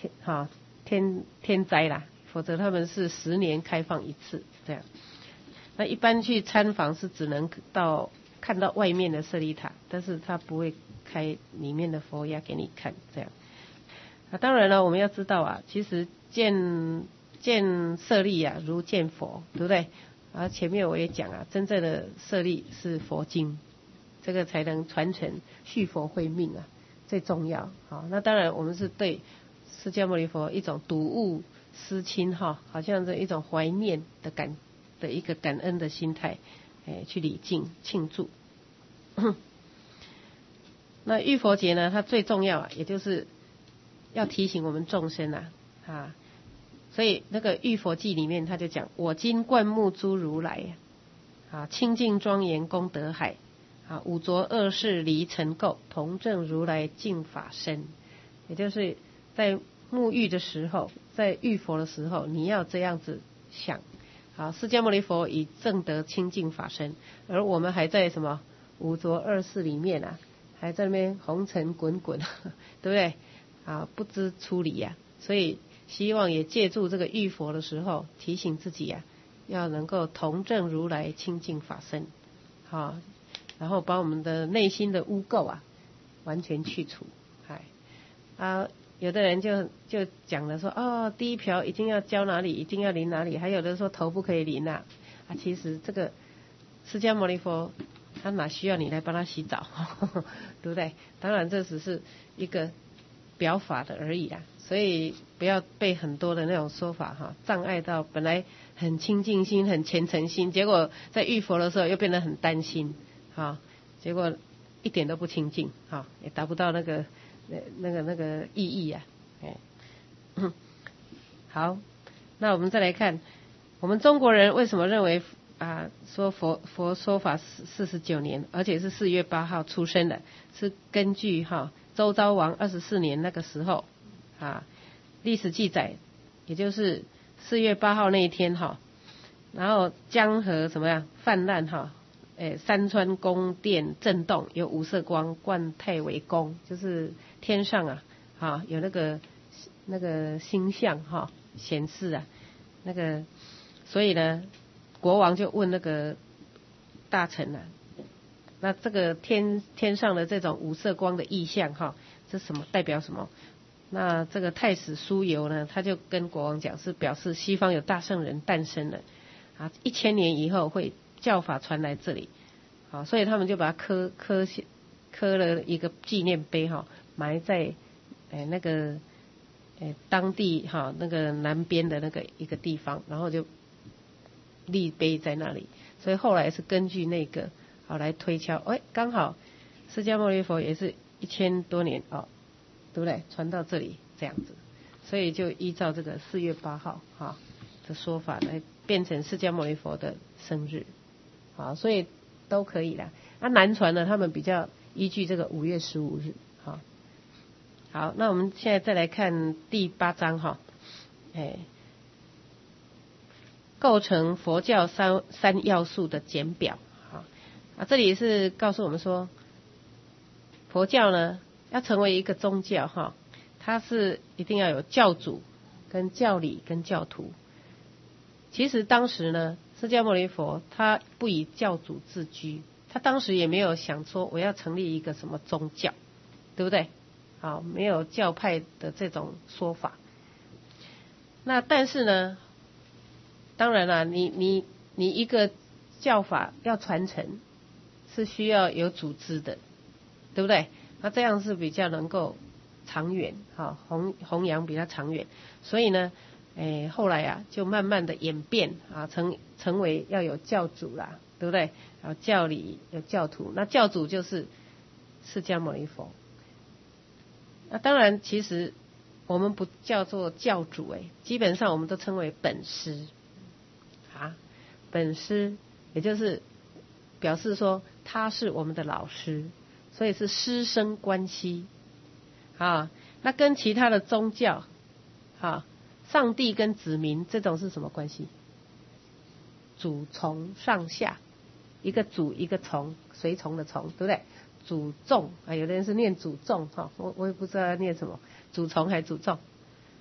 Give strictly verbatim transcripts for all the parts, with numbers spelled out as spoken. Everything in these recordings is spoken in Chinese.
天哈天天灾啦，否则他们是十年开放一次这样。那一般去参访是只能到看到外面的舍利塔，但是他不会开里面的佛牙给你看这样。啊，当然了，我们要知道啊，其实见见舍利啊，如见佛，对不对？啊，前面我也讲啊，真正的舍利是佛经，这个才能传承续佛慧命啊，最重要。好，那当然我们是对释迦牟尼佛一种睹物思亲哈，好像是一种怀念的感的一个感恩的心态，哎，去礼敬庆祝。那浴佛节呢，它最重要啊，也就是要提醒我们众生啊，啊，所以那个浴佛记里面他就讲，我今灌木诸如来，啊，清净庄严功德海，啊，五浊恶世离尘垢，同证如来净法身。也就是在沐浴的时候，在浴佛的时候，你要这样子想，好，释迦牟尼佛以正得清净法身，而我们还在什么五浊恶世里面啊，还在那边红尘滚滚，对不对？啊，不知出离呀、啊，所以希望也借助这个浴佛的时候，提醒自己呀、啊，要能够同证如来清净法身，好，然后把我们的内心的污垢啊完全去除。哎，啊，有的人就就讲了说，哦，第一瓢一定要浇哪里，一定要淋哪里，还有的说头不可以淋啊，啊，其实这个释迦牟尼佛他哪需要你来帮他洗澡，对不对？当然这只是一个表法的而已啦，所以不要被很多的那种说法哈障碍到，本来很清净心、很虔诚心，结果在浴佛的时候又变得很担心，哈，结果一点都不清净，哈，也达不到那个那个那个意义啊，哎，好，那我们再来看，我们中国人为什么认为啊说佛佛说法四十九年，而且是四月八号出生的，是根据哈。周昭王二十四年那个时候啊，历史记载，也就是四月八号那一天哈，然后江河怎么样泛滥哈，诶，山川宫殿震动，有五色光贯太微宫，就是天上啊，啊有那个那个星象哈显示啊，那个所以呢，国王就问那个大臣啊。那这个天天上的这种五色光的意象哈，这什么代表什么？那这个太史苏由呢，他就跟国王讲，是表示西方有大圣人诞生了啊，一千年以后会教法传来这里，好，所以他们就把它刻刻刻了一个纪念碑哈，埋在哎那个哎当地哈那个南边的那个一个地方，然后就立碑在那里，所以后来是根据那个。好来推敲，哎，刚好释迦牟尼佛也是一千多年哦，对不对？传到这里这样子，所以就依照这个四月八号哈的说法来变成释迦牟尼佛的生日，好，所以都可以啦。那、啊、南传呢，他们比较依据这个五月十五日，好，好，那我们现在再来看第八章哈，哎，构成佛教三三要素的简表。啊，这里是告诉我们说，佛教呢要成为一个宗教哈，它是一定要有教主、跟教理、跟教徒。其实当时呢，释迦牟尼佛他不以教主自居，他当时也没有想说我要成立一个什么宗教，对不对？好，没有教派的这种说法。那但是呢，当然了，你你你一个教法要传承。是需要有组织的，对不对？那这样是比较能够长远，哈，弘弘扬比较长远。所以呢，诶，后来啊，就慢慢的演变啊，成成为要有教主啦，对不对？有教理，有教徒。那教主就是释迦牟尼佛。那当然，其实我们不叫做教主，诶，基本上我们都称为本师啊，本师，也就是表示说。他是我们的老师，所以是师生关系啊。那跟其他的宗教啊，上帝跟子民这种是什么关系？主从上下，一个主一个从，随从的从，对不对？主众啊，有的人是念主众哈，我我也不知道要念什么，主从还是主众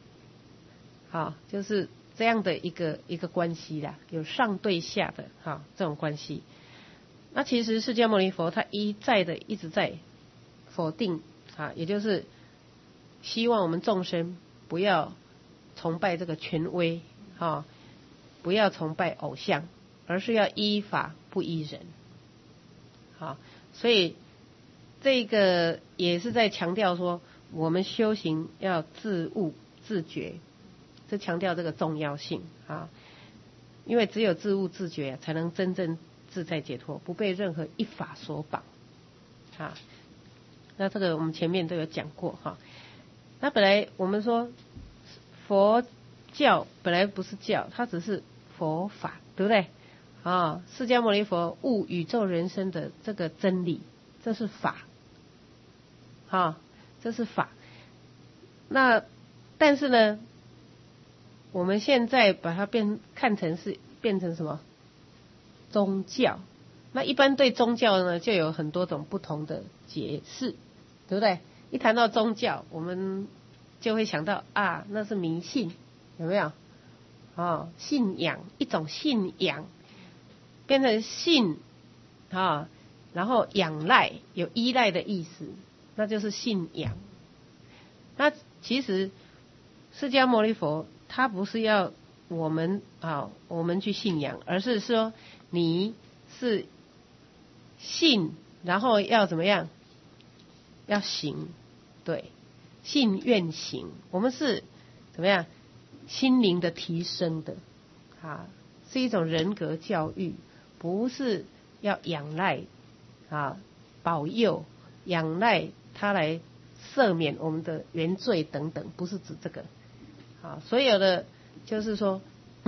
好，就是这样的一个一个关系啦，有上对下的哈这种关系。那其实释迦牟尼佛他一再的一直在否定啊，也就是希望我们众生不要崇拜这个权威啊，不要崇拜偶像，而是要依法不依人。好，所以这个也是在强调说，我们修行要自悟自觉，是强调这个重要性啊。因为只有自悟自觉，才能真正自在解脱，不被任何一法所绑啊。那这个我们前面都有讲过哈。那本来我们说佛教本来不是教，它只是佛法，对不对啊？释迦牟尼佛悟宇宙人生的这个真理，这是法，啊，这是法。那但是呢，我们现在把它变看成是变成什么宗教？那一般对宗教呢，就有很多种不同的解释，对不对？一谈到宗教，我们就会想到啊，那是迷信，有没有？哦，信仰，一种信仰变成信啊，然后仰赖，有依赖的意思，那就是信仰。那其实释迦牟尼佛他不是要我们啊，我们去信仰，而是说你是信，然后要怎么样？要行，对，信愿行。我们是怎么样？心灵的提升的啊，是一种人格教育，不是要仰赖啊保佑，仰赖他来赦免我们的原罪等等，不是指这个啊。所有的就是说，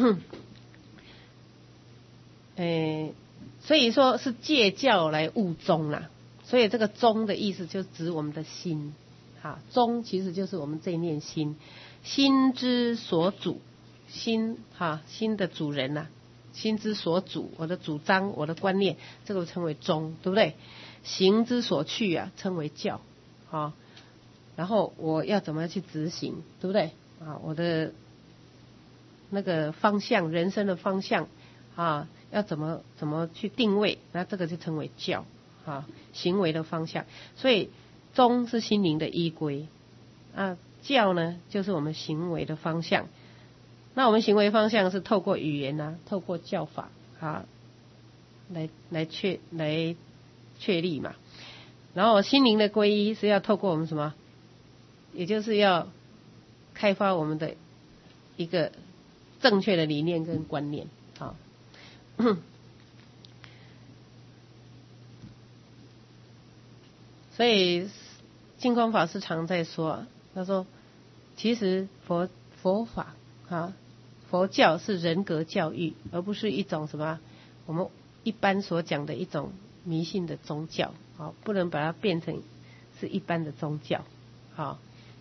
诶，所以说是借教来悟宗啦。所以这个宗的意思就指我们的心，哈，宗其实就是我们这一念心，心之所主，心哈心的主人呐、啊，心之所主，我的主张，我的观念，这个称为宗，对不对？行之所去啊，称为教，啊，然后我要怎么去执行，对不对？啊，我的那个方向，人生的方向啊，要怎么怎么去定位，那这个就称为教。啊，行为的方向，所以宗是心灵的依归，啊，教呢就是我们行为的方向。那我们行为方向是透过语言啊，透过教法啊，来来确来确立嘛。然后心灵的皈依是要透过我们什么？也就是要开发我们的一个正确的理念跟观念，好。所以净空法师常在说，他说其实佛佛法啊，佛教是人格教育，而不是一种什么我们一般所讲的一种迷信的宗教啊，不能把它变成是一般的宗教啊。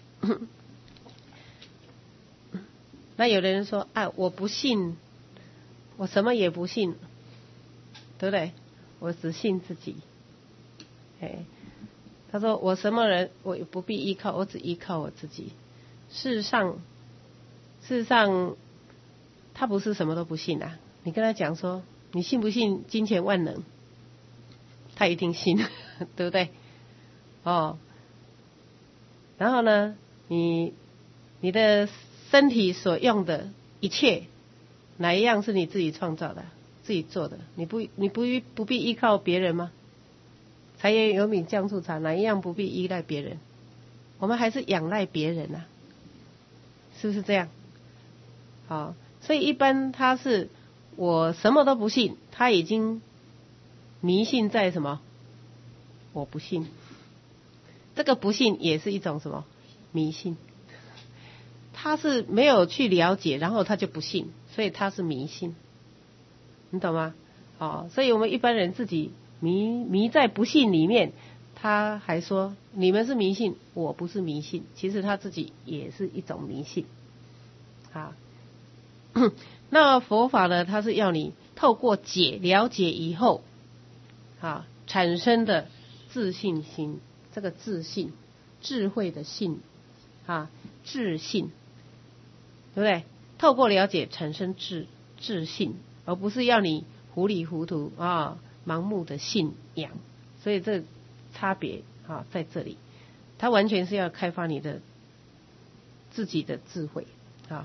那有的人说啊，我不信，我什么也不信，对不对？我只信自己，哎。他说我什么人我不必依靠，我只依靠我自己。事实上事实上他不是什么都不信啊，你跟他讲说你信不信金钱万能，他一定信，对不对？哦，然后呢，你你的身体所用的一切，哪一样是你自己创造的，自己做的？你不你不不必依靠别人吗？柴盐油米酱醋茶，哪一样不必依赖别人？我们还是仰赖别人啊，是不是这样？好，所以一般他是我什么都不信，他已经迷信在什么？我不信，这个不信也是一种什么迷信？他是没有去了解，然后他就不信，所以他是迷信，你懂吗？哦，所以我们一般人自己。迷迷在不信里面，他还说你们是迷信，我不是迷信，其实他自己也是一种迷信。好，那佛法呢，它是要你透过解了解以后，啊，产生的自信心，这个自信，智慧的信，啊，智信， 对不对？透过了解产生自自信，而不是要你糊里糊涂啊，盲目的信仰。所以这差别啊在这里，它完全是要开发你的自己的智慧啊。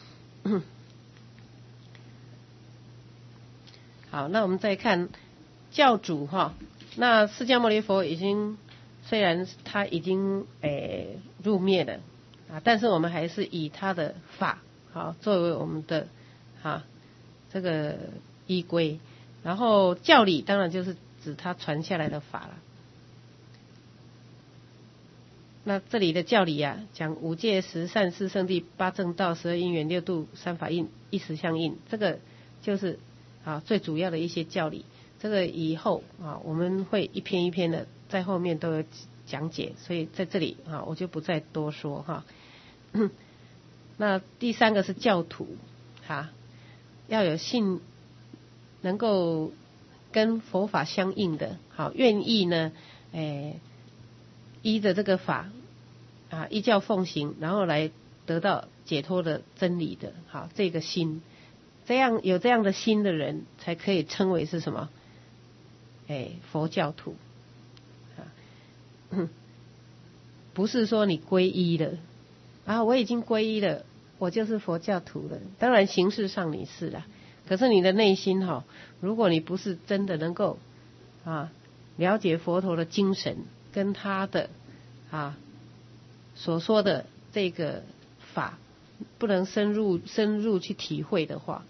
好，那我们再看教主哈，那释迦牟尼佛已经虽然他已经诶入灭了啊，但是我们还是以他的法好作为我们的哈这个依归，然后教理当然就是指他传下来的法了。那这里的教理啊，讲五戒十善四圣谛八正道十二因缘六度三法印一时相应，这个就是啊最主要的一些教理。这个以后啊我们会一篇一篇的在后面都有讲解，所以在这里啊我就不再多说哈。那第三个是教徒哈，要有信，能够跟佛法相应的，好愿意呢，诶依着这个法啊依教奉行，然后来得到解脱的真理的，好这个心，这样有这样的心的人，才可以称为是什么？哎，佛教徒啊，不是说你皈依了啊，我已经皈依了，我就是佛教徒了。当然形式上你是啦，可是你的内心哈、哦，如果你不是真的能够啊了解佛陀的精神跟他的啊所说的这个法，不能深入深入去体会的话，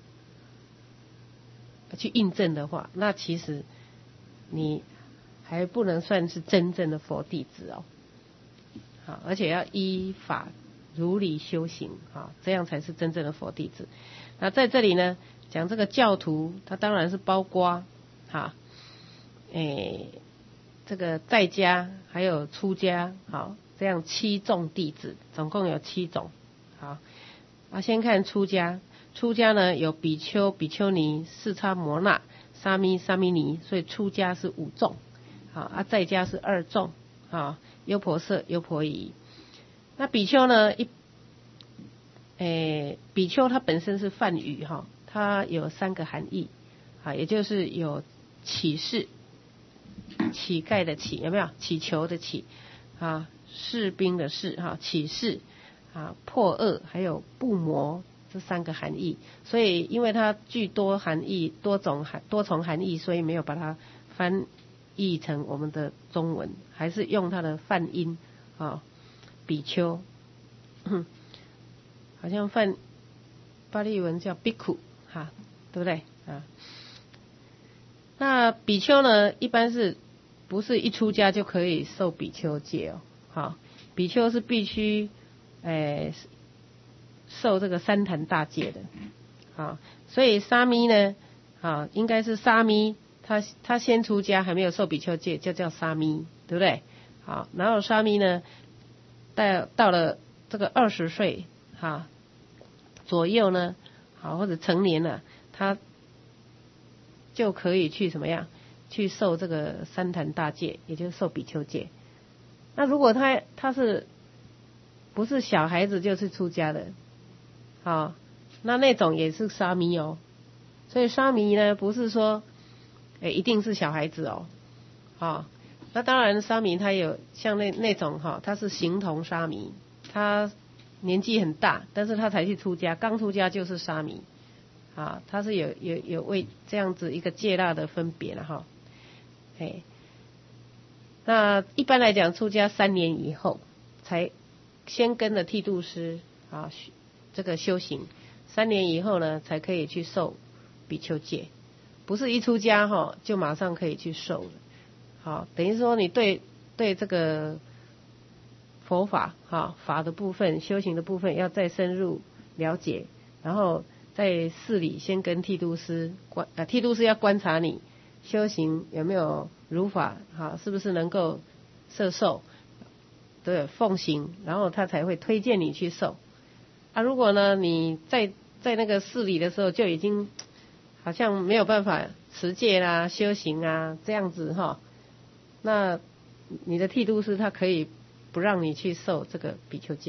去印证的话，那其实你还不能算是真正的佛弟子哦。好，而且要依法如理修行啊，这样才是真正的佛弟子。那在这里呢，讲这个教徒，他当然是包括哈，诶，这个在家还有出家，好，这样七众弟子，总共有七种。好，啊，先看出家，出家呢有比丘、比丘尼、四叉摩那、沙弥、沙弥尼，所以出家是五众。好，啊，在家是二众。啊，优婆塞、优婆夷。那比丘呢？一，诶，比丘它本身是梵语哈，它有三个含义啊，也就是有乞士、乞丐的乞，有没有？乞求的乞啊，士兵的士哈，乞士啊，破恶还有不魔这三个含义。所以因为它具多含义、多种含多重含义，所以没有把它翻译成我们的中文，还是用它的梵音啊，比丘，好像梵巴利文叫比库哈，对不对啊？那比丘呢，一般是不是一出家就可以受比丘戒哦？好，比丘是必须诶、呃、受这个三坛大戒的，好，所以沙弥呢，啊，应该是沙弥。他他先出家还没有受比丘戒，就叫沙弥，对不对？好，然后沙弥呢，到到了这个二十岁哈左右呢，好或者成年了，他就可以去什么样？去受这个三坛大戒，也就是受比丘戒。那如果他他是不是小孩子就是出家的，好，那那种也是沙弥哦。所以沙弥呢，不是说诶，一定是小孩子哦，啊，那当然沙弥他有像那那种哈，他是形同沙弥，他年纪很大，但是他才去出家，刚出家就是沙弥，啊，他是有有有为这样子一个戒腊的分别了哈，哎，那一般来讲出家三年以后，才先跟着剃度师啊这个修行，三年以后呢，才可以去受比丘戒。不是一出家哈就马上可以去受了，好，等于说你对对这个佛法哈法的部分、修行的部分要再深入了解，然后在寺里先跟剃度师观啊，剃度师要观察你修行有没有如法哈，是不是能够摄受，对，奉行，然后他才会推荐你去受。啊，如果呢你在在那个寺里的时候就已经好像没有办法持戒啦、修行啊这样子哈，那你的剃度师他可以不让你去受这个比丘戒哦。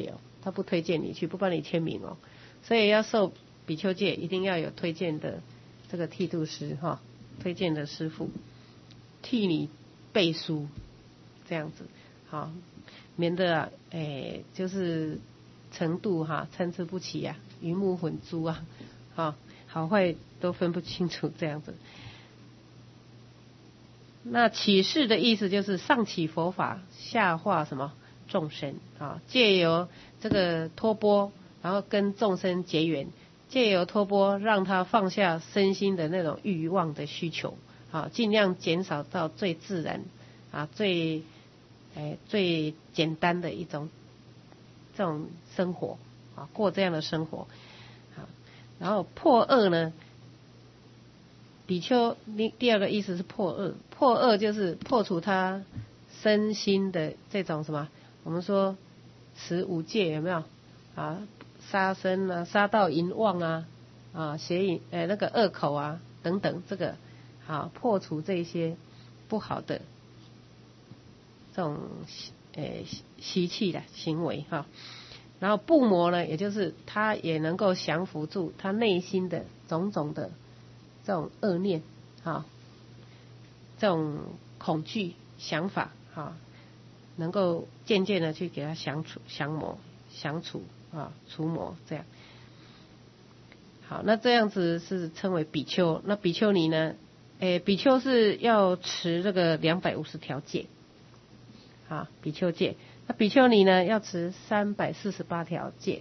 他不推荐你去，不帮你签名哦。所以要受比丘戒，一定要有推荐的这个剃度师哈，推荐的师傅替你背书，这样子好，免得啊，哎，就是程度哈参差不齐啊，鱼目混珠啊，好好坏都分不清楚这样子。那启示的意思就是上启佛法，下化什么众生啊，借由这个托钵，然后跟众生结缘，借由托钵让他放下身心的那种欲望的需求啊，尽量减少到最自然啊，最哎最简单的一种这种生活啊，过这样的生活啊。然后破恶呢，比丘第第二个意思是破恶，破恶就是破除他身心的这种什么，我们说持五戒有没有啊？杀生啊，杀盗淫妄啊，啊邪淫呃那个恶口啊等等，这个好破除这些不好的这种呃习气的行为哈。然后不魔呢，也就是他也能够降服住他内心的种种的这种恶念啊，这种恐惧想法啊，能够渐渐的去给他降除、降魔、降除啊、除魔这样。好，那这样子是称为比丘。那比丘尼呢？诶，比丘是要持这个两百五十条戒，啊，比丘戒。那比丘尼呢，要持三百四十八条戒。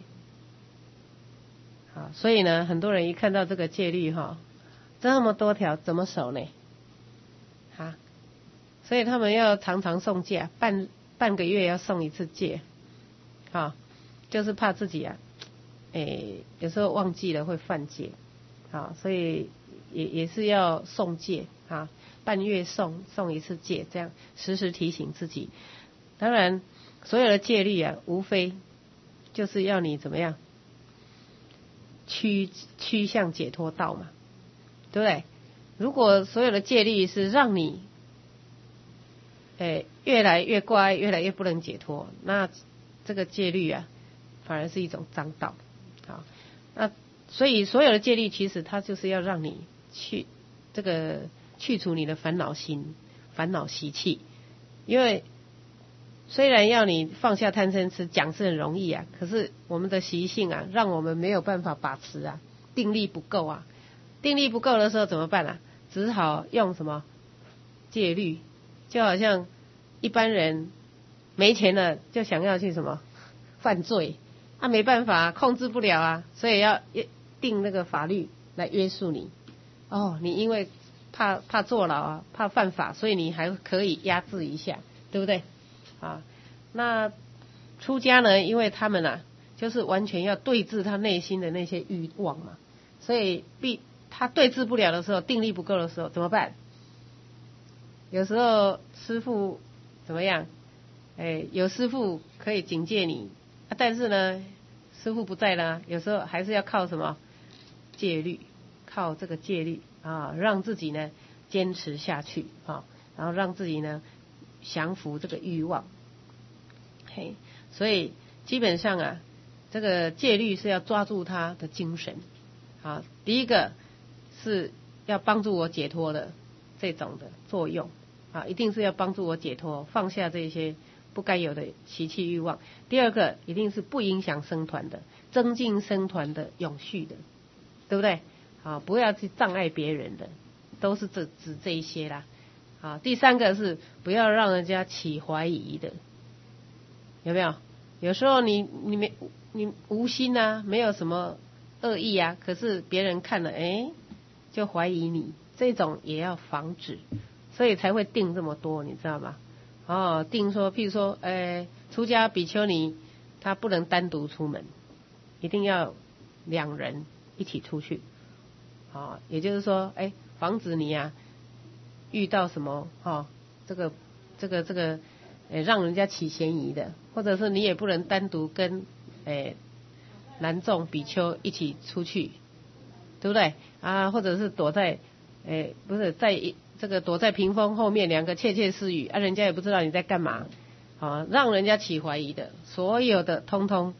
啊，所以呢，很多人一看到这个戒律哈，这么多条怎么守呢？啊，所以他们要常常诵戒，半半个月要诵一次戒，啊，就是怕自己啊，诶，有时候忘记了会犯戒，啊，所以也也是要诵戒啊，半月诵诵一次戒，这样时时提醒自己。当然，所有的戒律啊，无非就是要你怎么样趋趋向解脱道嘛，对不对？如果所有的戒律是让你，诶，越来越乖，越来越不能解脱，那这个戒律啊，反而是一种脏道。好，那所以所有的戒律其实它就是要让你去这个去除你的烦恼心、烦恼习气，因为虽然要你放下贪嗔痴讲是很容易啊，可是我们的习性啊，让我们没有办法把持啊，定力不够啊，定力不够的时候怎么办啊？只好用什么戒律，就好像一般人没钱了就想要去什么犯罪，他、啊、没办法控制不了啊，所以要定那个法律来约束你。哦，你因为怕怕坐牢啊，怕犯法，所以你还可以压制一下，对不对？啊，那出家呢，因为他们啊，就是完全要对治他内心的那些欲望嘛，所以必他对治不了的时候，定力不够的时候怎么办？有时候师父怎么样？哎，有师父可以警戒你，啊、但是呢，师父不在了，有时候还是要靠什么戒律，靠这个戒律啊，让自己呢坚持下去啊，然后让自己呢降服这个欲望。嘿，所以基本上啊，这个戒律是要抓住他的精神啊。第一个是要帮助我解脱的这种的作用啊，一定是要帮助我解脱，放下这些不该有的习气欲望。第二个一定是不影响僧团的，增进僧团的永续的，对不对？啊，不要去障碍别人的，都是指指这一些啦。啊，第三个是不要让人家起怀疑的，有没有？有时候你你没你无心啊，没有什么恶意啊，可是别人看了，哎，就怀疑你，这种也要防止，所以才会定这么多，你知道吗？哦，定说，譬如说，呃，出家比丘尼他不能单独出门，一定要两人一起出去，啊，也就是说，哎，防止你啊。遇到什么哈、哦，这个这个这个，呃，让人家起嫌疑的，或者是你也不能单独跟诶男众比丘一起出去，对不对啊？或者是躲在诶不是在这个躲在屏风后面，两个窃窃私语啊，人家也不知道你在干嘛，啊，让人家起怀疑的，所有的通通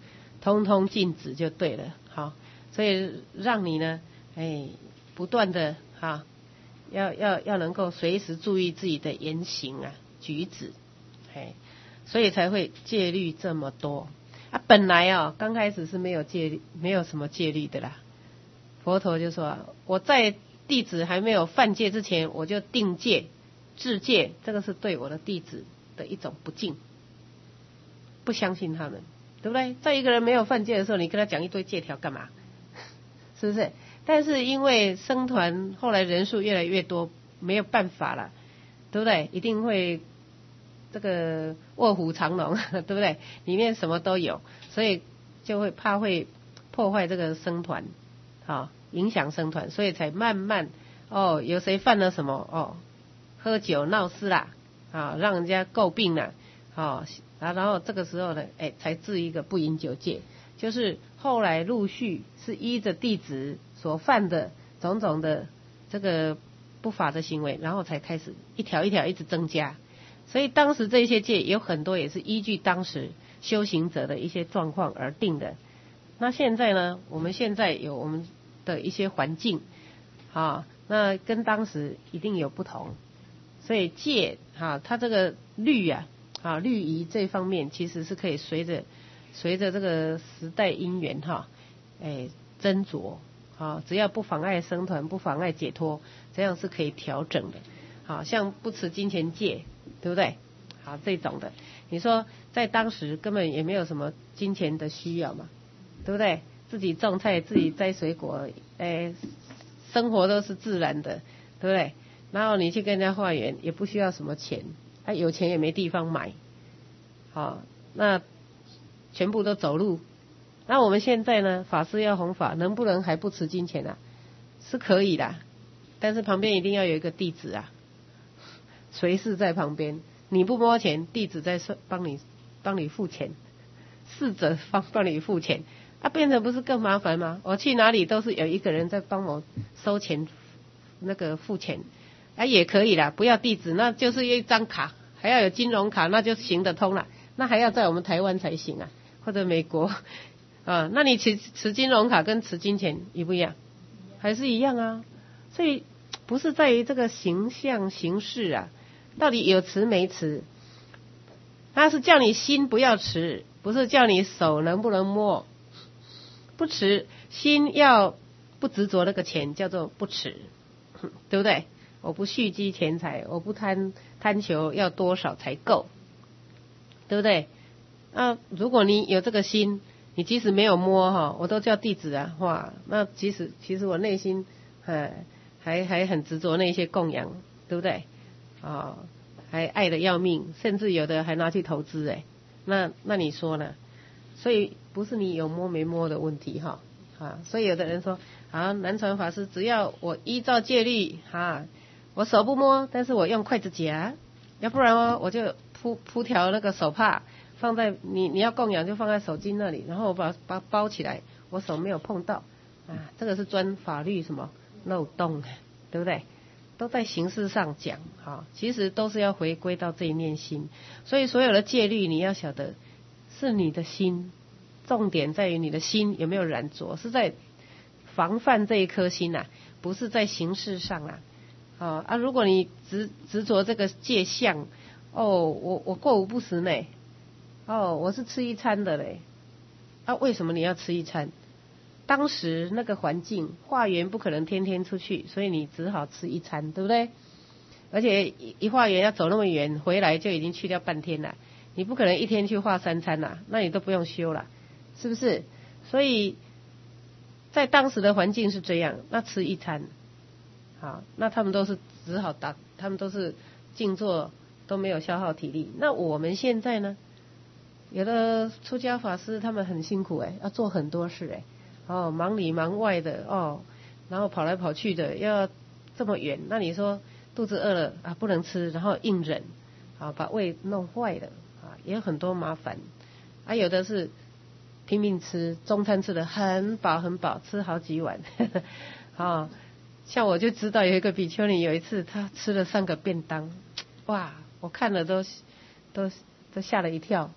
通通禁止就对了，好，所以让你呢，哎，不断的哈，要要要能够随时注意自己的言行啊、举止，哎，所以才会戒律这么多啊。本来啊，刚开始是没有戒律，没有什么戒律的啦。佛陀就说啊，我在弟子还没有犯戒之前，我就定戒、制戒，这个是对我的弟子的一种不敬，不相信他们，对不对？在一个人没有犯戒的时候，你跟他讲一堆戒条干嘛？是不是？但是因为僧团后来人数越来越多，没有办法了，对不对？一定会这个卧虎藏龙，对不对？里面什么都有，所以就会怕会破坏这个僧团，好，影响僧团，所以才慢慢哦，有谁犯了什么哦，喝酒闹事啦，啊，让人家诟病了，啊，然后这个时候呢，哎，才治一个不饮酒戒。就是后来陆续是依着弟子所犯的种种的这个不法的行为，然后才开始一条一条一直增加。所以当时这些戒有很多也是依据当时修行者的一些状况而定的。那现在呢，我们现在有我们的一些环境，啊，那跟当时一定有不同。所以戒啊，它这个律啊，啊律仪这方面其实是可以随着随着这个时代因缘哈，哎斟酌啊，只要不妨碍僧团，不妨碍解脱，这样是可以调整的。好像不持金钱戒，对不对？好，这种的，你说在当时根本也没有什么金钱的需要嘛，对不对？自己种菜，自己摘水果，哎，生活都是自然的，对不对？然后你去跟人家化缘，也不需要什么钱，啊，有钱也没地方买，好，那全部都走路。那我们现在呢，法师要弘法，能不能还不持金钱啊？是可以的，但是旁边一定要有一个弟子啊，随侍在旁边，你不摸钱，弟子在帮你帮你付钱，侍者帮帮你付钱，啊，变成不是更麻烦吗？我去哪里都是有一个人在帮我收钱，那个付钱，啊也可以啦，不要弟子，那就是一张卡，还要有金融卡，那就行得通了，那还要在我们台湾才行啊，或者美国啊，那你持持金融卡跟持金钱一不一样？还是一样啊，所以不是在于这个形象形式啊，到底有持没持？他是叫你心不要持，不是叫你手能不能摸。不持，心要不执着那个钱，叫做不持，对不对？我不蓄积钱财，我不贪贪求要多少才够，对不对？啊，如果你有这个心，你即使没有摸哈，我都叫弟子啊，哇，那即使其实我内心哎还还很执着那些供养，对不对？啊，还爱得要命，甚至有的还拿去投资哎，那那你说呢？所以不是你有摸没摸的问题哈，啊，所以有的人说啊，南传法师只要我依照戒律哈，我手不摸，但是我用筷子夹，要不然哦我就铺铺条那个手帕放在你你要供养就放在手巾那里，然后我把把包起来，我手没有碰到啊，这个是钻法律什么漏洞，对不对？都在形式上讲哈，其实都是要回归到这一念心，所以所有的戒律你要晓得。是你的心，重点在于你的心有没有染着，是在防范这一颗心啊，不是在形式上啊。啊啊，如果你执执着这个戒相，哦，我我过午不食呢，哦，我是吃一餐的嘞，啊，为什么你要吃一餐？当时那个环境，化缘不可能天天出去，所以你只好吃一餐，对不对？而且一一化缘要走那么远，回来就已经去掉半天了。你不可能一天去化三餐啦，那你都不用修了，是不是？所以在当时的环境是这样，那吃一餐，好，那他们都是只好打，他们都是静坐，都没有消耗体力。那我们现在呢？有的出家法师他们很辛苦哎，要做很多事哎，哦，忙里忙外的哦，然后跑来跑去的，要这么远，那你说肚子饿了啊，不能吃，然后硬忍，啊，把胃弄坏了。也有很多麻烦，啊，有的是拼命吃，中餐吃的很饱很饱，吃好几碗，啊，像我就知道有一个比丘尼，有一次他吃了三个便当，哇，我看了都都都吓了一跳，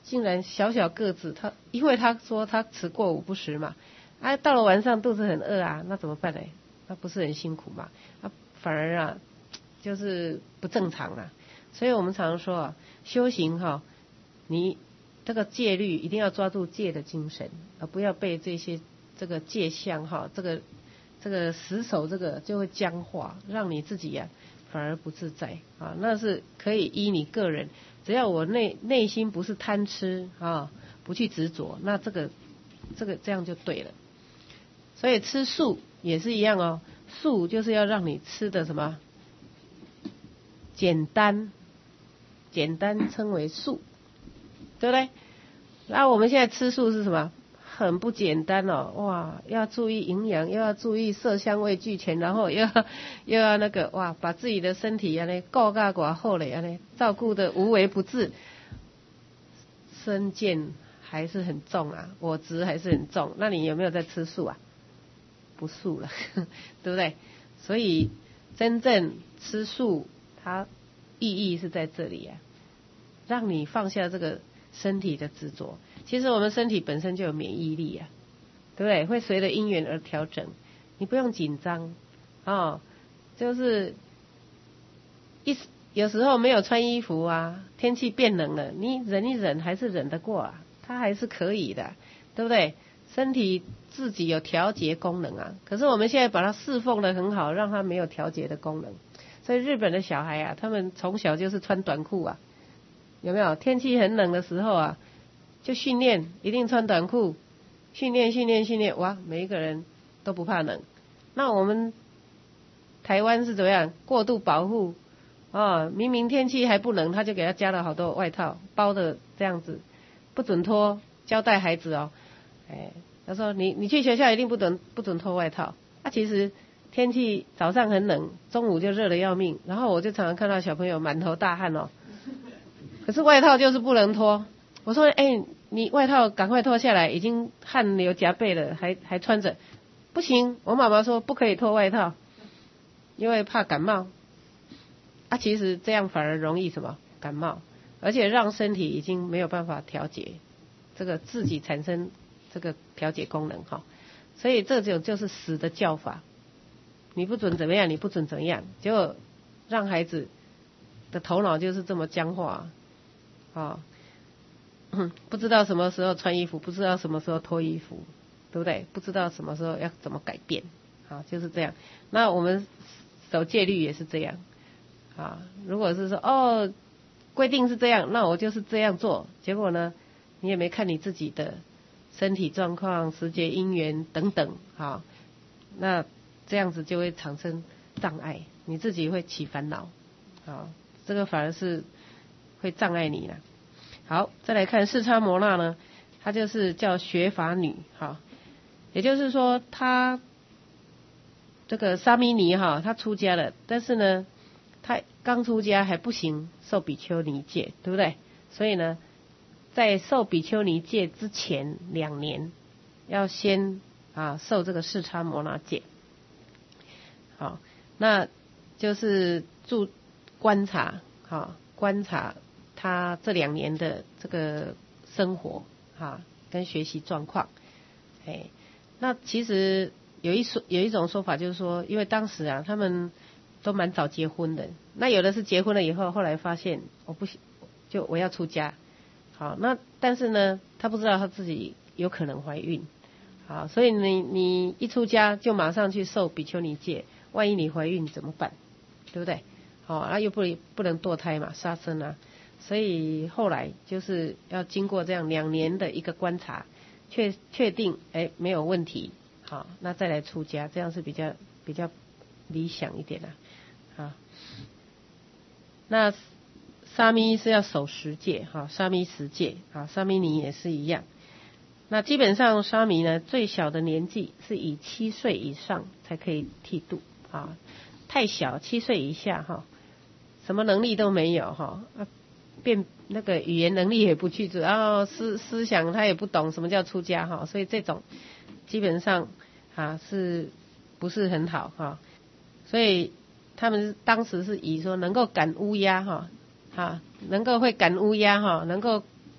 竟然小小个子，他因为他说他吃过午不食嘛，啊，到了晚上肚子很饿啊，那怎么办呢？那不是很辛苦嘛？啊，反而啊，就是不正常啦。所以我们常说啊，修行哈、啊，你这个戒律一定要抓住戒的精神，而不要被这些这个戒相哈、啊，这个这个死守这个就会僵化，让你自己呀、啊、反而不自在啊。那是可以依你个人。只要我内内心不是贪吃啊，不去执着，那这个这个这样就对了。所以吃素也是一样哦，素就是要让你吃的什么简单，简单称为素，对不对？那我们现在吃素是什么？很不简单哦，哇，要注意营养，又要注意色香味俱全，然后又要又要那个哇，把自己的身体啊呢顾甲偌好嘞，啊呢照顾的无微不至，身见还是很重啊，我执还是很重。那你有没有在吃素啊？不素了，对不对？所以真正吃素，它意义是在这里啊，让你放下这个身体的执着。其实我们身体本身就有免疫力啊，对不对？会随着因缘而调整，你不用紧张哦。就是一有时候没有穿衣服啊，天气变冷了，你忍一忍还是忍得过啊，它还是可以的，对不对？身体自己有调节功能啊，可是我们现在把它侍奉得很好，让它没有调节的功能。所以日本的小孩啊，他们从小就是穿短裤啊，有没有？天气很冷的时候啊，就训练，一定穿短裤，训练训练训练，哇，每一个人都不怕冷。那我们台湾是怎么样？过度保护哦，明明天气还不冷，他就给他加了好多外套，包的这样子，不准脱，交代孩子哦，哎，他说你你去学校一定不准不准脱外套。啊，其实天气早上很冷，中午就热得要命，然后我就常常看到小朋友满头大汗哦，可是外套就是不能脱。我说，哎、欸，你外套赶快脱下来，已经汗流浃背了，还还穿着，不行。我妈妈说不可以脱外套，因为怕感冒。啊，其实这样反而容易什么感冒，而且让身体已经没有办法调节，这个自己产生这个调节功能哈。所以这种就是死的教法，你不准怎么样，你不准怎么样，结果让孩子的头脑就是这么僵化啊。不知道什么时候穿衣服，不知道什么时候脱衣服，对不对？不知道什么时候要怎么改变，啊，就是这样。那我们守戒律也是这样，啊，如果是说哦规定是这样，那我就是这样做，结果呢，你也没看你自己的身体状况、时节因缘等等，啊，那这样子就会产生障碍，你自己会起烦恼，啊，这个反而是会障碍你了。好，再来看四叉摩那呢，她就是叫学法女，哈，也就是说她这个沙弥尼哈，她出家了，但是呢，她刚出家还不行受比丘尼戒，对不对？所以呢，在受比丘尼戒之前两年，要先啊受这个四叉摩那戒，好，那就是注观察，好观察。他这两年的这个生活哈，跟学习状况，哎，那其实有一说有一种说法就是说，因为当时啊，他们都蛮早结婚的，那有的是结婚了以后，后来发现我不就我要出家，好，那但是呢，他不知道他自己有可能怀孕，好，所以你你一出家就马上去受比丘尼戒，万一你怀孕怎么办？对不对？好，那又不不能堕胎嘛，杀生啊。所以后来就是要经过这样两年的一个观察，确确定哎没有问题，好，那再来出家，这样是比较比较理想一点的，啊。那沙弥是要守十戒，哈，沙弥十戒，啊，沙弥尼也是一样。那基本上沙弥呢，最小的年纪是以七岁以上才可以剃度，啊，太小七岁以下哈，什么能力都没有哈，啊。变那个语言能力也不具足，然后思思想他也不懂什么叫出家哈，所以这种基本上啊是不是很好哈？所以他们当时是以说能够赶乌鸦哈，哈能够会赶乌鸦哈，能够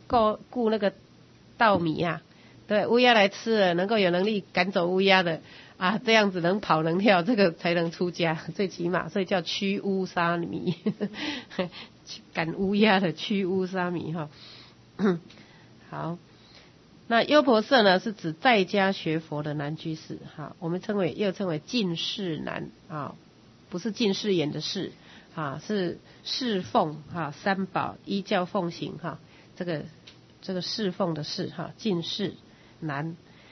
顾顾那个稻米啊，对，乌鸦来吃了，能够有能力赶走乌鸦的啊，这样子能跑能跳，这个才能出家，最起码，所以叫驱乌沙弥，赶乌鸦的驱乌沙弥哈。好，那优婆塞呢，是指在家学佛的男居士哈，我们称为又称为近侍男啊，不是近视眼的视啊，是侍奉哈，三宝依教奉行哈，这个这个侍奉的侍哈，近侍男。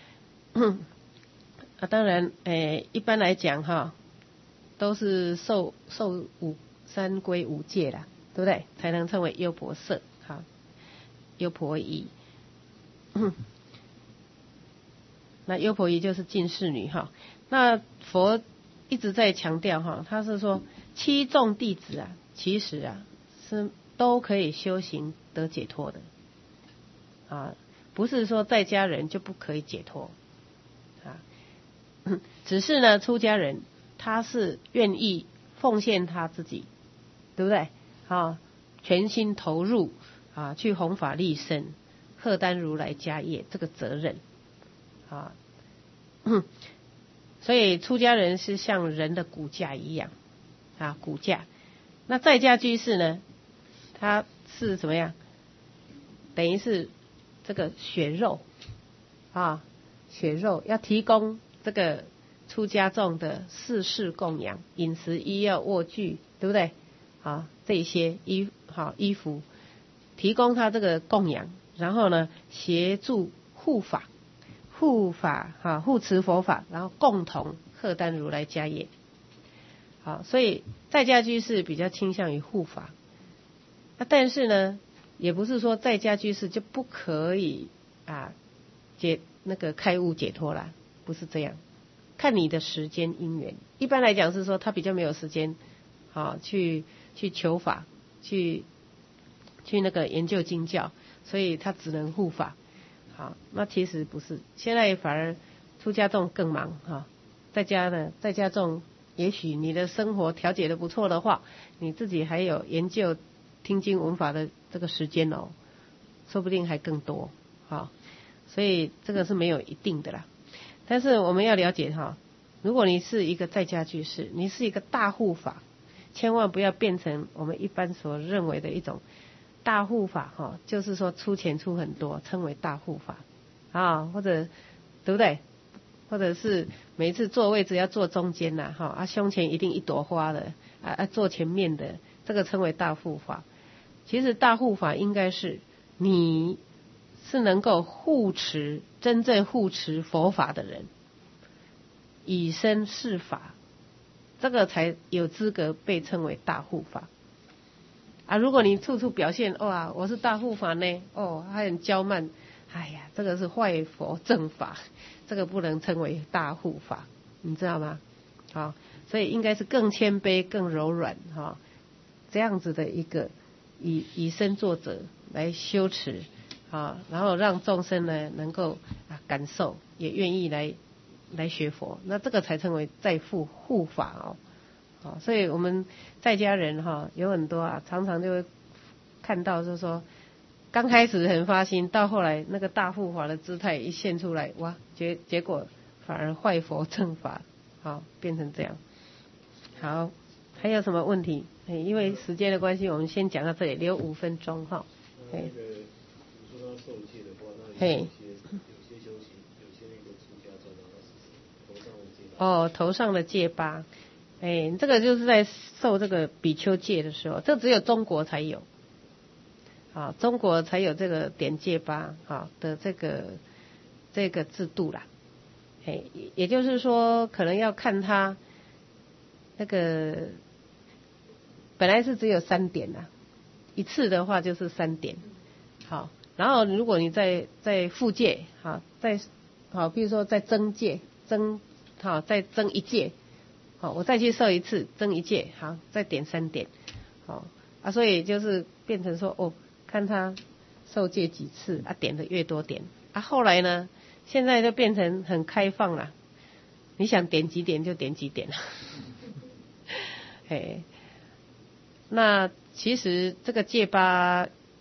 啊，当然，诶，一般来讲哈，都是受受五三归五戒啦，对不对？才能称为优婆塞哈，优婆夷。那优婆夷就是近侍女哈。那佛一直在强调哈，他是说七众弟子啊，其实啊是都可以修行得解脱的啊，不是说在家人就不可以解脱啊。只是呢，出家人他是愿意奉献他自己，对不对？啊，全心投入啊，去弘法利生，荷担如来家业这个责任啊。所以出家人是像人的骨架一样啊，骨架。那在家居士呢，他是怎么样？等于是这个血肉啊，血肉要提供这个出家众的四事供养，饮食、医药、卧具，对不对？啊，这些衣好衣服，提供他这个供养，然后呢，协助护法、护法哈、护持佛法，然后共同荷担如来家业。好，所以在家居士比较倾向于护法，啊，但是呢，也不是说在家居士就不可以啊解那个开悟解脱啦，不是这样。看你的时间因缘，一般来讲是说他比较没有时间，啊，去去求法，去去那个研究经教，所以他只能护法。好，那其实不是，现在反而出家众更忙哈，在家呢，在家众也许你的生活调节的不错的话，你自己还有研究听经闻法的这个时间哦，说不定还更多，好，所以这个是没有一定的啦。但是我们要了解哈，如果你是一个在家居士，你是一个大护法，千万不要变成我们一般所认为的一种大护法哈，就是说出钱出很多，称为大护法啊，或者对不对？或者是每一次坐位置要坐中间呐，哈啊，胸前一定一朵花的啊啊，坐前面的，这个称为大护法。其实大护法应该是你是能够护持真正护持佛法的人，以身试法，这个才有资格被称为大护法啊。如果你处处表现哇，我是大护法呢，哦，还很骄慢，哎呀，这个是坏佛正法，这个不能称为大护法，你知道吗？好，所以应该是更谦卑、更柔软哈，这样子的一个以以身作则来修持啊，然后让众生呢能够啊感受，也愿意来来学佛，那这个才称为在护护法哦。好，所以我们在家人哈有很多啊，常常就会看到就是说，刚开始很发心，到后来那个大护法的姿态一现出来，哇，结结果反而坏佛正法，好变成这样。好，还有什么问题？因为时间的关系，我们先讲到这里，留五分钟哈。 那那个你说他受戒的话，那有嘿， 些有些修行，有些那个出家众啊，头上的戒疤。 哦，头上的戒疤，哎，这个就是在受这个比丘戒的时候，这只有中国才有，啊，中国才有这个点戒疤啊的这个这个制度啦。哎，也就是说，可能要看他那个本来是只有三点啦，一次的话就是三点，好，然后如果你再再复戒，好，再好，比如说再增戒，增好再增一戒，好，我再去受一次，增一戒，好，再点三点，好啊，所以就是变成说哦，看他受戒几次啊，点的越多点啊，后来呢，现在就变成很开放了，你想点几点就点几点了，哎。那其实这个戒疤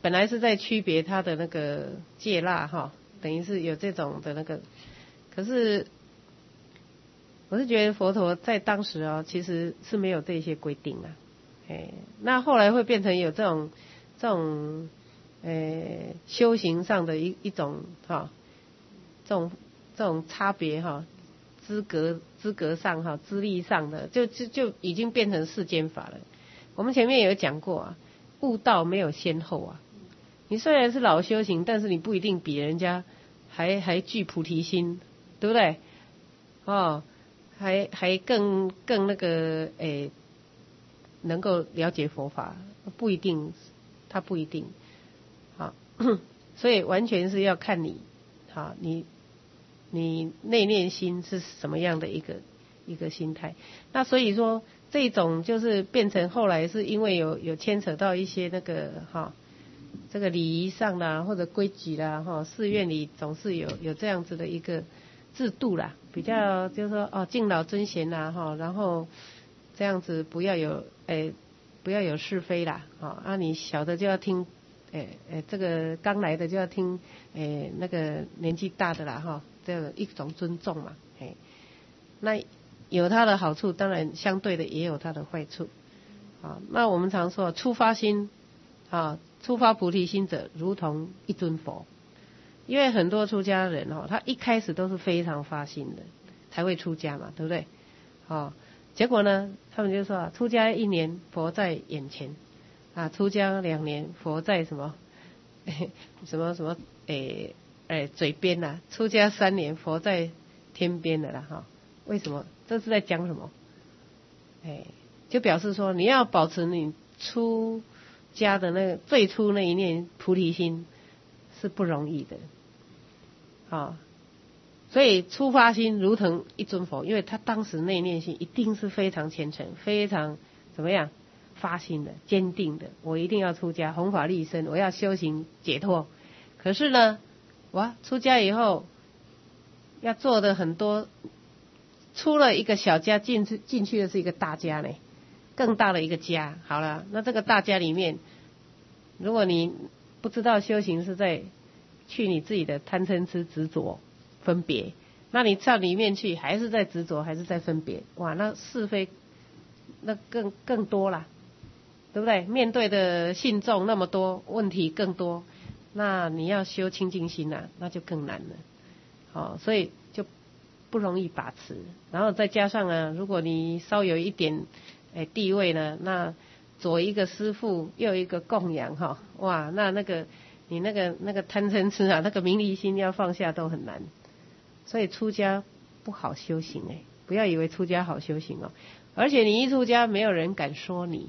本来是在区别它的那个戒腊哈，等于是有这种的那个，可是我是觉得佛陀在当时啊，其实是没有这些规定啊，哎，那后来会变成有这种这种呃修行上的一一种哈，这种这种差别哈，资格资格上哈，资历上的，就就就已经变成世间法了。我们前面有讲过啊，悟道没有先后啊。你虽然是老修行，但是你不一定比人家还还具菩提心，对不对？哦，还还更更那个诶，能够了解佛法，不一定，他不一定，好，所以完全是要看你，好，你你内念心是什么样的一个一个心态。那所以说，这种就是变成后来是因为有有牵扯到一些那个哈。这个礼仪上啦，或者规矩啦，哈，寺院里总是有有这样子的一个制度啦，比较就是说哦，敬老尊贤啦，哈，然后这样子不要有诶，不要有是非啦，啊，啊，你小的就要听，诶诶，这个刚来的就要听，诶，那个年纪大的啦，哈，这样一种尊重嘛，诶，那有它的好处，当然相对的也有它的坏处，啊，那我们常说出发心，啊。出发菩提心者，如同一尊佛。因为很多出家人哦，他一开始都是非常发心的，才会出家嘛，对不对？哦，结果呢，他们就说啊，出家一年，佛在眼前；啊，出家两年，佛在什么？什么什么？诶诶，嘴边呐、啊；出家三年，佛在天边的啦，哈、哦。为什么？这是在讲什么？哎，就表示说，你要保持你出家的那个最初那一念菩提心是不容易的，啊、哦，所以出发心如同一尊佛，因为他当时那一念心一定是非常虔诚，非常怎么样发心的、坚定的，我一定要出家，弘法利生，我要修行解脱。可是呢，哇，出家以后要做的很多，出了一个小家，进去进去的是一个大家呢。更大的一个家，好了，那这个大家里面，如果你不知道修行是在去你自己的贪嗔痴执着分别，那你到里面去还是在执着，还是在分别，哇，那是非那更更多啦，对不对？面对的信众那么多，问题更多，那你要修清净心啊，那就更难了，好，所以就不容易把持。然后再加上呢，如果你稍有一点哎，地位呢？那左一个师父，右一个供养，哈，哇，那那个你那个那个贪嗔痴啊，那个名利心要放下都很难。所以出家不好修行哎，不要以为出家好修行哦。而且你一出家，没有人敢说你，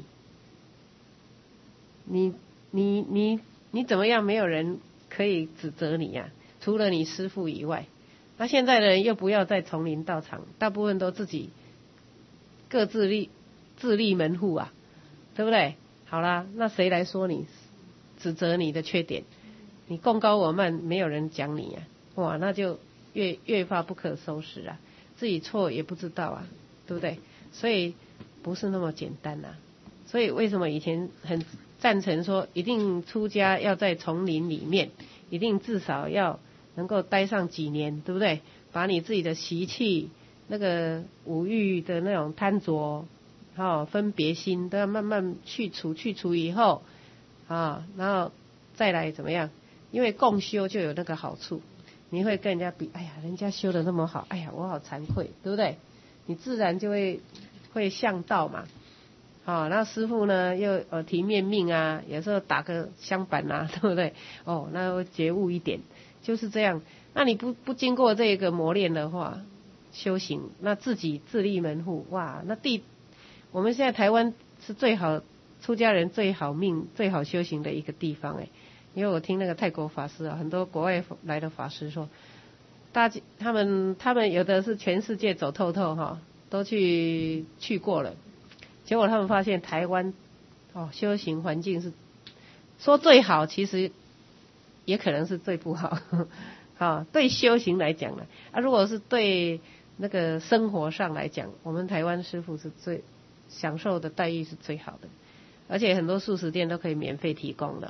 你你你你怎么样？没有人可以指责你呀、啊，除了你师父以外。那现在的人又不要再丛林道场，大部分都自己各自立。自立门户啊，对不对？好啦，那谁来说你，指责你的缺点？你功高我慢，没有人讲你啊，哇，那就越越发不可收拾啊，自己错也不知道啊，对不对？所以不是那么简单啊。所以为什么以前很赞成说，一定出家要在丛林里面，一定至少要能够待上几年，对不对？把你自己的习气、那个五欲的那种贪着。哦，分别心都要慢慢去除，去除以后，啊，然后再来怎么样？因为共修就有那个好处，你会跟人家比，哎呀，人家修的那么好，哎呀，我好惭愧，对不对？你自然就会会向道嘛。好，那师父呢又耳提面命啊，有时候打个香板啊，对不对？哦，那会觉悟一点，就是这样。那你不不经过这个磨练的话，修行，那自己自立门户，哇，那地。我们现在台湾是最好出家人最好命最好修行的一个地方哎，因为我听那个泰国法师啊，很多国外来的法师说，大他们他们有的是全世界走透透哈，都去去过了，结果他们发现台湾哦修行环境是说最好，其实也可能是最不好，啊，对修行来讲呢，啊，如果是对那个生活上来讲，我们台湾师父是最享受的待遇是最好的，而且很多素食店都可以免费提供的，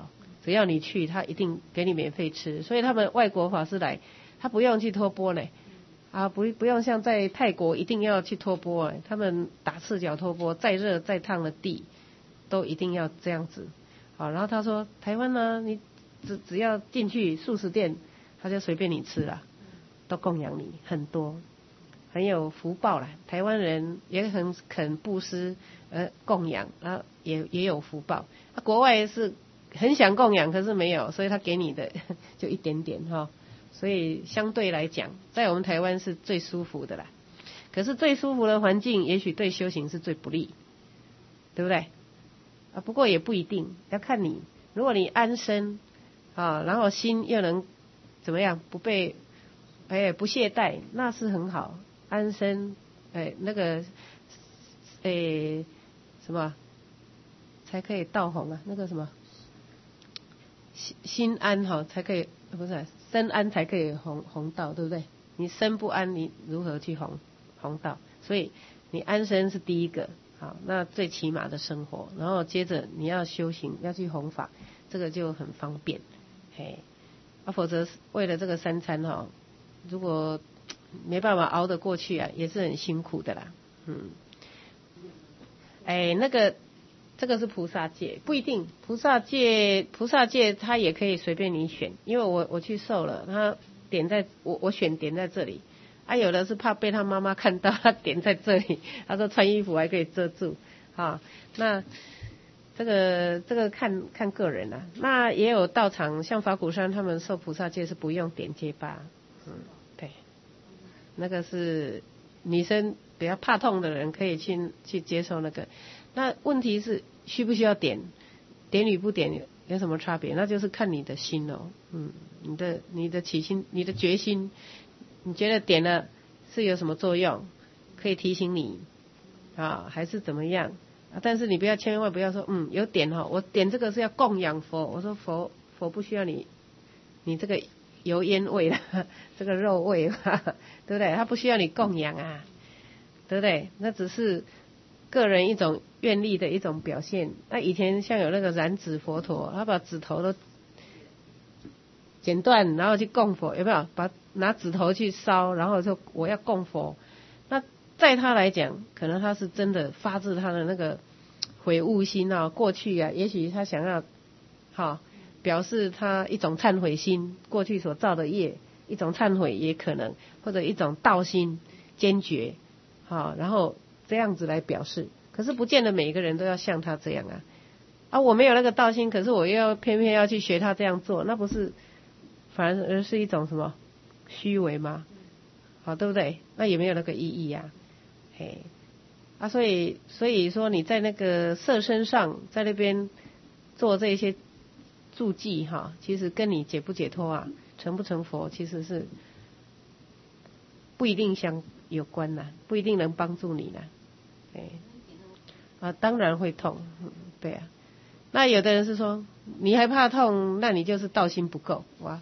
只要你去，他一定给你免费吃。所以他们外国法师来，他不用去托钵呢，啊，不不用像在泰国一定要去托钵，他们打赤脚托钵，再热再烫的地，都一定要这样子。好，然后他说台湾呢，你只只要进去素食店，他就随便你吃了，都供养你很多。很有福报啦，台湾人也很肯布施，呃，供养，然后也也有福报。啊，国外是很想供养，可是没有，所以他给你的就一点点哈。所以相对来讲，在我们台湾是最舒服的啦。可是最舒服的环境，也许对修行是最不利，对不对？啊，不过也不一定，要看你。如果你安身啊，然后心又能怎么样，不被哎不懈怠，那是很好。安身，哎，那个，哎，什么，才可以道红啊？那个什么，心心安哈，才可以，不是身安才可以弘弘道，对不对？你身不安，你如何去弘弘道？所以你安身是第一个，好，那最起码的生活，然后接着你要修行，要去弘法，这个就很方便，嘿，啊，否则为了这个三餐哈，如果没办法熬得过去啊，也是很辛苦的啦。嗯，哎，那个这个是菩萨戒，不一定菩萨戒，菩萨戒它也可以随便你选，因为我我去受了，他点在我我选点在这里，啊，有的是怕被他妈妈看到，他点在这里，他说穿衣服还可以遮住，啊，那这个这个看看个人啦、啊，那也有道场，像法鼓山他们受菩萨戒是不用点戒疤，嗯。那个是女生比较怕痛的人可以去去接受那个，那问题是需不需要点，点与不点有什么差别？那就是看你的心哦，嗯，你的你的起心，你的决心，你觉得点了是有什么作用，可以提醒你啊，还是怎么样？啊，但是你不要千万不要说，嗯，有点哈、哦，我点这个是要供养佛，我说佛佛不需要你，你这个。油烟味啦，这个肉味啦，对不对？他不需要你供养啊，对不对？那只是个人一种愿力的一种表现。那以前像有那个燃指佛陀，他把指头都剪断，然后去供佛，有没有？把拿指头去烧，然后说我要供佛。那在他来讲，可能他是真的发自他的那个悔悟心啊，过去啊，也许他想要，好。表示他一种忏悔心，过去所造的业，一种忏悔也可能，或者一种道心坚决，好，然后这样子来表示。可是不见得每一个人都要像他这样啊，啊，我没有那个道心，可是我又要偏偏要去学他这样做，那不是反而是一种什么虚伪吗？好，对不对？那也没有那个意义啊，嘿，啊，所以所以说你在那个色身上，在那边做这些。注记哈，其实跟你解不解脱啊，成不成佛，其实是不一定相有关呐，不一定能帮助你啦。哎，啊，当然会痛，嗯，对啊。那有的人是说，你还怕痛，那你就是道心不够哇。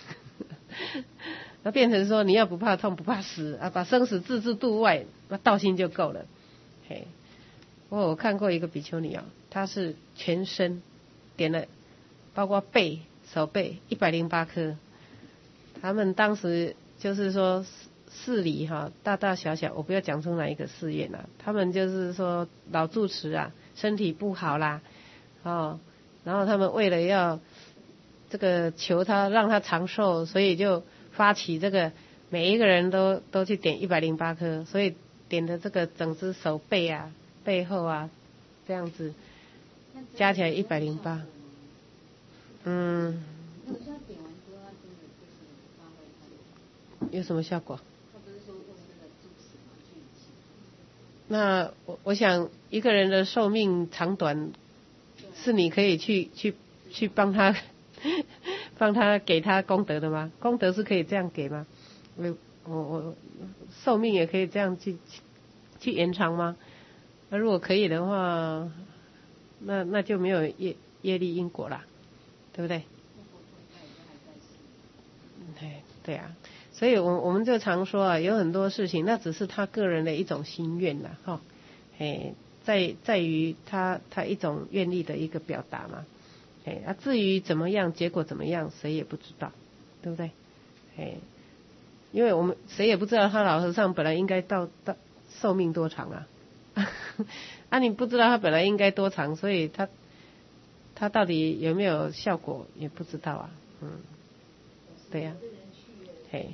那变成说你要不怕痛，不怕死啊，把生死置之度外，那道心就够了。嘿，我我看过一个比丘尼哦，她是全身点了。包括背、手背一百零八颗，他们当时就是说寺里哈，大大小小，我不要讲出哪一个寺院啦，他们就是说老住持啊，身体不好啦，哦，然后他们为了要这个求他让他长寿，所以就发起这个每一个人都都去点一百零八颗，所以点的这个整只手背啊、背后啊这样子加起来一百零八。嗯，有什么效果？那我我想一个人的寿命长短，是你可以去去去帮他帮他给他功德的吗？功德是可以这样给吗？我我我寿命也可以这样去去延长吗？那如果可以的话，那那就没有业业力因果啦。对不对？对对啊，所以我我们就常说啊，有很多事情，那只是他个人的一种心愿啦，哈，哎，在在于他他一种愿力的一个表达嘛， 哎，啊，至于怎么样，结果怎么样，谁也不知道，对不对？哎，因为我们谁也不知道他老和尚本来应该到到寿命多长啊，啊，你不知道他本来应该多长，所以他他到底有没有效果也不知道啊，嗯，对呀、啊，嘿，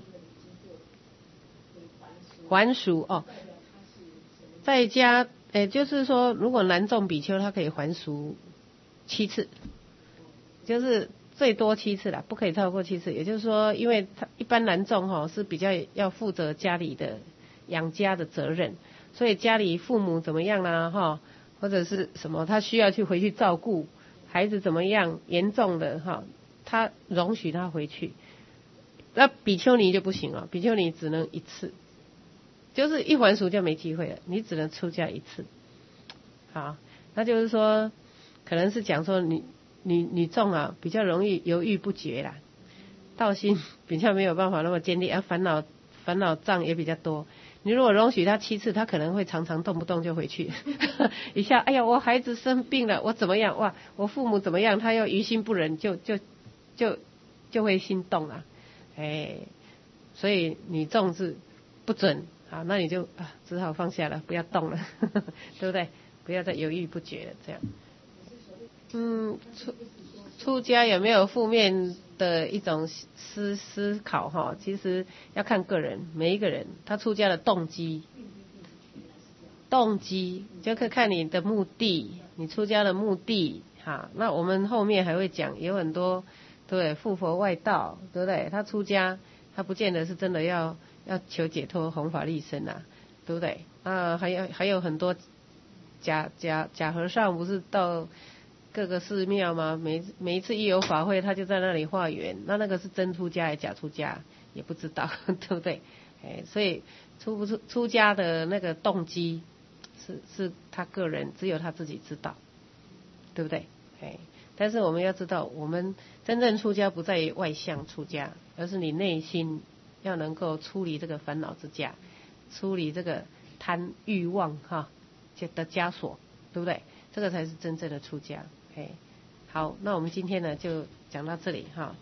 还俗哦，在家，哎，就是说，如果男众比丘他可以还俗七次，就是最多七次啦，不可以超过七次。也就是说，因为他一般男众哈是比较要负责家里的养家的责任，所以家里父母怎么样啦哈，或者是什么他需要去回去照顾孩子怎么样严重的哈，他容许他回去。那比丘尼就不行了，比丘尼只能一次，就是一还俗就没机会了，你只能出家一次。好，那就是说，可能是讲说你女女众啊比较容易犹豫不决啦，道心比较没有办法那么坚定，啊烦恼烦恼障也比较多。你如果容许他七次，他可能会常常动不动就回去，一下哎呀我孩子生病了，我怎么样哇，我父母怎么样，他又于心不忍，就就就就会心动啊，哎，所以女众是不准，好，那你就啊只好放下了，不要动了，对不对？不要再犹豫不决了，这样。嗯，出出家有没有负面的一种思思考哈？其实要看个人，每一个人他出家的动机，动机就可以看你的目的，你出家的目的哈。那我们后面还会讲，有很多对附佛外道，对不对？他出家，他不见得是真的要要求解脱、弘法利生啊，对不对？啊，还有还有很多假假假和尚，不是到各个寺庙吗？每每一次一有法会，他就在那里化缘。那那个是真出家还是假出家，也不知道，对不对？哎，所以出不出出家的那个动机，是是他个人，只有他自己知道，对不对？哎，但是我们要知道，我们真正出家不在于外相出家，而是你内心要能够出离这个烦恼之家，出离这个贪欲望哈的枷锁，对不对？这个才是真正的出家。哎，好，那我们今天呢就讲到这里哈。